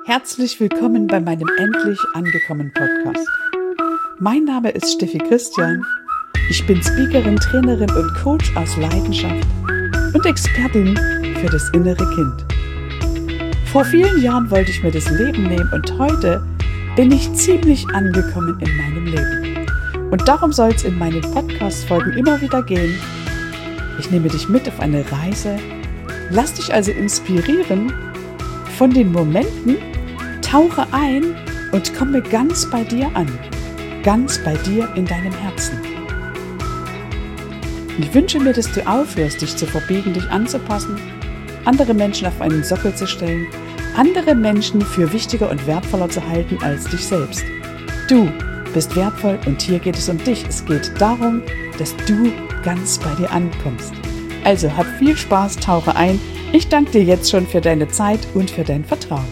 Herzlich willkommen bei meinem Endlich angekommen Podcast. Mein Name ist Steffi Christian. Ich bin Speakerin, Trainerin und Coach aus Leidenschaft und Expertin für das innere Kind. Vor vielen Jahren wollte ich mir das Leben nehmen und heute bin ich ziemlich angekommen in meinem Leben. Und darum soll es in meinen Podcast-Folgen immer wieder gehen. Ich nehme dich mit auf eine Reise, lass dich also inspirieren von den Momenten, tauche ein und komme ganz bei dir an, ganz bei dir in deinem Herzen. Ich wünsche mir, dass du aufhörst, dich zu verbiegen, dich anzupassen, andere Menschen auf einen Sockel zu stellen, andere Menschen für wichtiger und wertvoller zu halten als dich selbst. Du bist wertvoll und hier geht es um dich. Es geht darum, dass du ganz bei dir ankommst. Also hab viel Spaß, tauche ein. Ich danke dir jetzt schon für deine Zeit und für dein Vertrauen.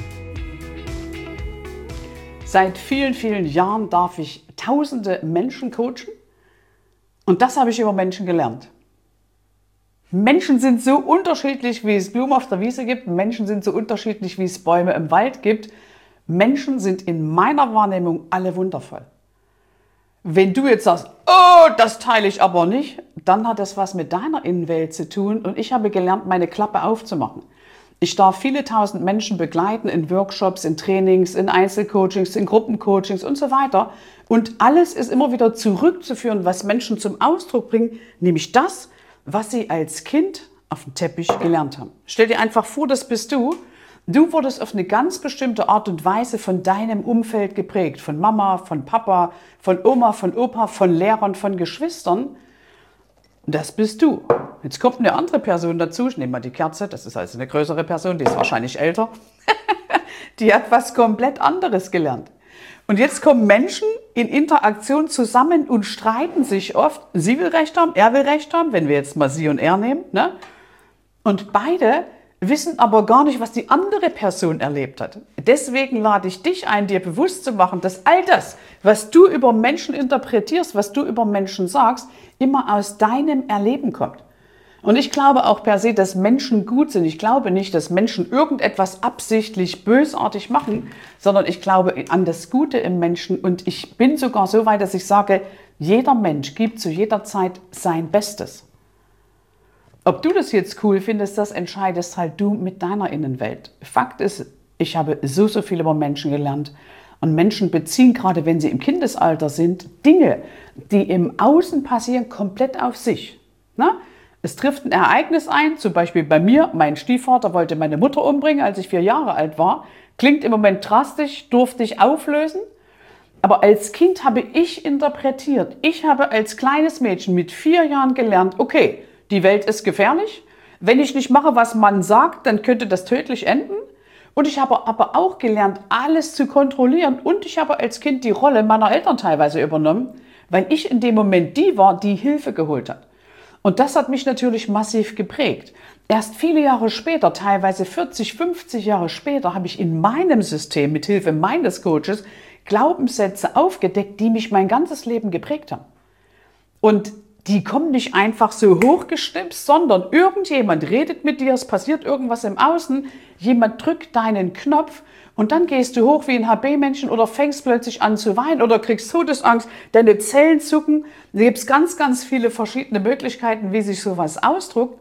Seit vielen, vielen Jahren darf ich tausende Menschen coachen und das habe ich über Menschen gelernt. Menschen sind so unterschiedlich, wie es Blumen auf der Wiese gibt. Menschen sind so unterschiedlich, wie es Bäume im Wald gibt. Menschen sind in meiner Wahrnehmung alle wundervoll. Wenn du jetzt sagst, oh, das teile ich aber nicht, dann hat das was mit deiner Innenwelt zu tun und ich habe gelernt, meine Klappe aufzumachen. Ich darf viele tausend Menschen begleiten in Workshops, in Trainings, in Einzelcoachings, in Gruppencoachings und so weiter. Und alles ist immer wieder zurückzuführen, was Menschen zum Ausdruck bringen, nämlich das, was sie als Kind auf dem Teppich gelernt haben. Stell dir einfach vor, das bist du. Du wurdest auf eine ganz bestimmte Art und Weise von deinem Umfeld geprägt. Von Mama, von Papa, von Oma, von Opa, von Lehrern, von Geschwistern. Das bist du. Jetzt kommt eine andere Person dazu. Ich nehme mal die Kerze. Das ist also eine größere Person. Die ist wahrscheinlich älter. Die hat was komplett anderes gelernt. Und jetzt kommen Menschen in Interaktion zusammen und streiten sich oft. Sie will Recht haben, er will Recht haben, wenn wir jetzt mal sie und er nehmen. Ne? Und beide wissen aber gar nicht, was die andere Person erlebt hat. Deswegen lade ich dich ein, dir bewusst zu machen, dass all das, was du über Menschen interpretierst, was du über Menschen sagst, immer aus deinem Erleben kommt. Und ich glaube auch per se, dass Menschen gut sind. Ich glaube nicht, dass Menschen irgendetwas absichtlich bösartig machen, sondern ich glaube an das Gute im Menschen. Und ich bin sogar so weit, dass ich sage, jeder Mensch gibt zu jeder Zeit sein Bestes. Ob du das jetzt cool findest, das entscheidest halt du mit deiner Innenwelt. Fakt ist, ich habe so viel über Menschen gelernt. Und Menschen beziehen, gerade wenn sie im Kindesalter sind, Dinge, die im Außen passieren, komplett auf sich. Na? Es trifft ein Ereignis ein, zum Beispiel bei mir, mein Stiefvater wollte meine Mutter umbringen, als ich 4 Jahre alt war. Klingt im Moment drastisch, durfte ich auflösen. Aber als Kind habe ich interpretiert. Ich habe als kleines Mädchen mit 4 Jahren gelernt, okay, die Welt ist gefährlich. Wenn ich nicht mache, was man sagt, dann könnte das tödlich enden. Und ich habe aber auch gelernt, alles zu kontrollieren. Und ich habe als Kind die Rolle meiner Eltern teilweise übernommen, weil ich in dem Moment die war, die Hilfe geholt hat. Und das hat mich natürlich massiv geprägt. Erst viele Jahre später, teilweise 40, 50 Jahre später, habe ich in meinem System mit Hilfe meines Coaches Glaubenssätze aufgedeckt, die mich mein ganzes Leben geprägt haben. Und die kommen nicht einfach so hochgeschnipst, sondern irgendjemand redet mit dir, es passiert irgendwas im Außen, jemand drückt deinen Knopf und dann gehst du hoch wie ein HB-Männchen oder fängst plötzlich an zu weinen oder kriegst Todesangst, deine Zellen zucken. Da gibt es ganz, ganz viele verschiedene Möglichkeiten, wie sich sowas ausdrückt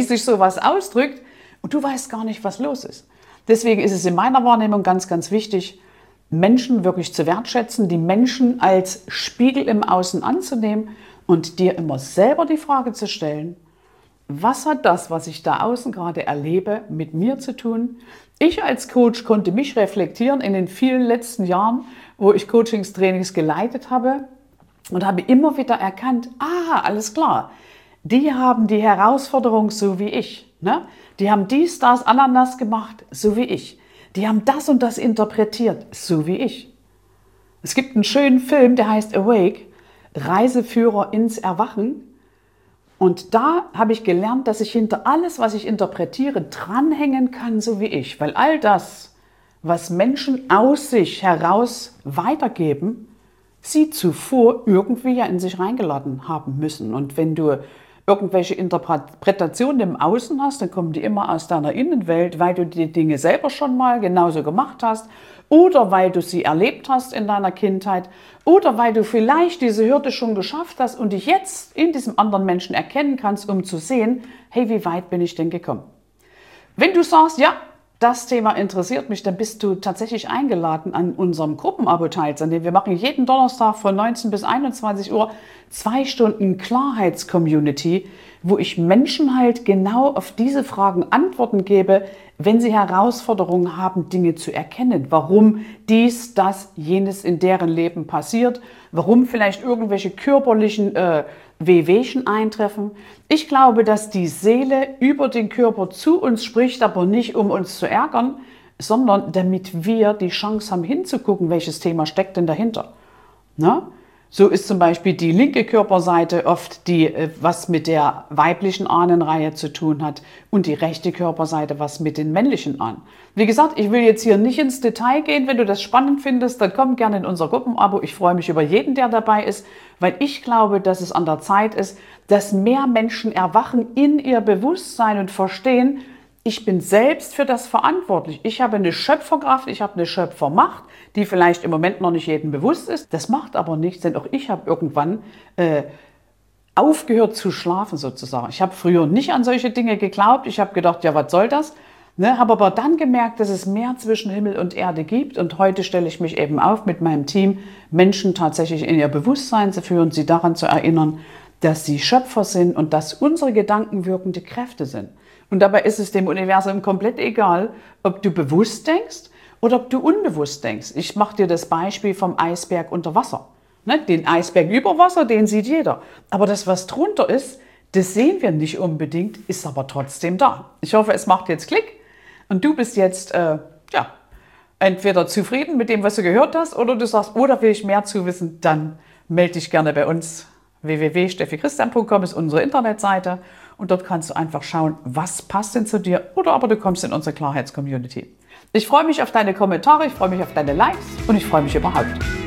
und du weißt gar nicht, was los ist. Deswegen ist es in meiner Wahrnehmung ganz, ganz wichtig, Menschen wirklich zu wertschätzen, die Menschen als Spiegel im Außen anzunehmen und dir immer selber die Frage zu stellen, was hat das, was ich da außen gerade erlebe, mit mir zu tun? Ich als Coach konnte mich reflektieren in den vielen letzten Jahren, wo ich Coachings, Trainings geleitet habe und habe immer wieder erkannt, alles klar, die haben die Herausforderung so wie ich. Ne? Die haben dies, das, Ananas gemacht, so wie ich. Die haben das und das interpretiert, so wie ich. Es gibt einen schönen Film, der heißt Awake, Reiseführer ins Erwachen. Und da habe ich gelernt, dass ich hinter alles, was ich interpretiere, dranhängen kann, so wie ich. Weil all das, was Menschen aus sich heraus weitergeben, sie zuvor irgendwie ja in sich reingeladen haben müssen. Und wenn du irgendwelche Interpretationen im Außen hast, dann kommen die immer aus deiner Innenwelt, weil du die Dinge selber schon mal genauso gemacht hast oder weil du sie erlebt hast in deiner Kindheit oder weil du vielleicht diese Hürde schon geschafft hast und dich jetzt in diesem anderen Menschen erkennen kannst, um zu sehen, hey, wie weit bin ich denn gekommen? Wenn du sagst, ja, das Thema interessiert mich, dann bist du tatsächlich eingeladen, an unserem Gruppenabo teilzunehmen. Wir machen jeden Donnerstag von 19 bis 21 Uhr 2 Stunden Klarheits-Community, wo ich Menschen halt genau auf diese Fragen Antworten gebe, wenn sie Herausforderungen haben, Dinge zu erkennen. Warum dies, das, jenes in deren Leben passiert, warum vielleicht irgendwelche körperlichen Wehwehchen eintreffen. Ich glaube, dass die Seele über den Körper zu uns spricht, aber nicht um uns zu ärgern, sondern damit wir die Chance haben hinzugucken, welches Thema steckt denn dahinter. Na? So ist zum Beispiel die linke Körperseite oft die, was mit der weiblichen Ahnenreihe zu tun hat und die rechte Körperseite, was mit den männlichen Ahnen. Wie gesagt, ich will jetzt hier nicht ins Detail gehen. Wenn du das spannend findest, dann komm gerne in unser Gruppenabo. Ich freue mich über jeden, der dabei ist, weil ich glaube, dass es an der Zeit ist, dass mehr Menschen erwachen in ihr Bewusstsein und verstehen, ich bin selbst für das verantwortlich. Ich habe eine Schöpferkraft, ich habe eine Schöpfermacht, die vielleicht im Moment noch nicht jedem bewusst ist. Das macht aber nichts, denn auch ich habe irgendwann aufgehört zu schlafen sozusagen. Ich habe früher nicht an solche Dinge geglaubt. Ich habe gedacht, ja, was soll das? Ne, habe aber dann gemerkt, dass es mehr zwischen Himmel und Erde gibt. Und heute stelle ich mich eben auf mit meinem Team, Menschen tatsächlich in ihr Bewusstsein zu führen, sie daran zu erinnern, dass sie Schöpfer sind und dass unsere Gedanken wirkende Kräfte sind. Und dabei ist es dem Universum komplett egal, ob du bewusst denkst oder ob du unbewusst denkst. Ich mache dir das Beispiel vom Eisberg unter Wasser. Ne? Den Eisberg über Wasser, den sieht jeder. Aber das, was drunter ist, das sehen wir nicht unbedingt, ist aber trotzdem da. Ich hoffe, es macht jetzt Klick und du bist jetzt entweder zufrieden mit dem, was du gehört hast, oder du sagst, oder will ich mehr zu wissen, dann melde dich gerne bei uns. www.steffichristian.com ist unsere Internetseite und dort kannst du einfach schauen, was passt denn zu dir, oder aber du kommst in unsere Klarheits-Community. Ich freue mich auf deine Kommentare, ich freue mich auf deine Likes und ich freue mich überhaupt.